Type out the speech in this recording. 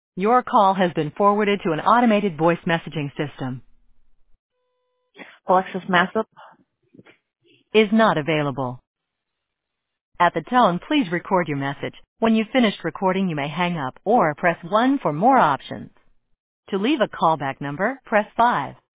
Your call has been forwarded to an automated voice messaging system. Alexis Massop. Is not available. At the tone, please record your message. When you've finished recording, you may hang up or press 1 for more options. To leave a callback number, press 5.